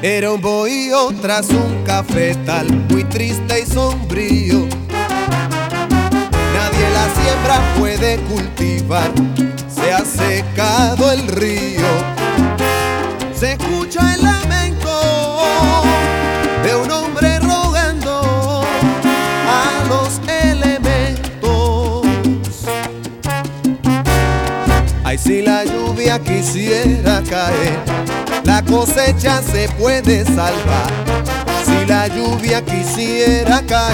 Era un bohío tras un cafetal muy triste y sombrío. Nadie la siembra puede cultivar, se ha secado el río. Se escucha el lamento de un hombre rogando a los elementos. Ay, si la lluvia quisiera caer, la cosecha se puede salvar. Si la lluvia quisiera caer,